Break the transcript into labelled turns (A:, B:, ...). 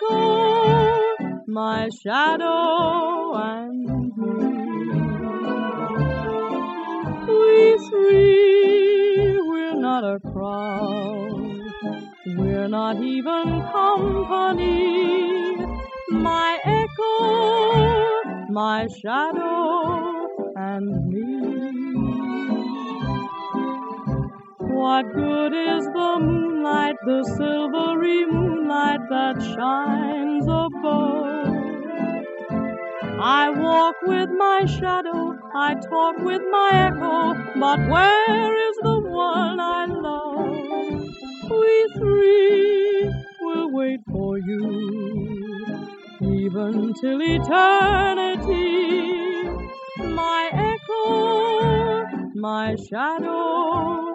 A: echo, my shadow and me. We three, we're not a crowd, we're not even company. My echo, my shadow and me. What good is the moonlight, the silvery moonlight that shines above? I walk with my shadow, I talk with my echo, but where is the one I love? We three will wait for you, even till eternity. My echo, my shadow,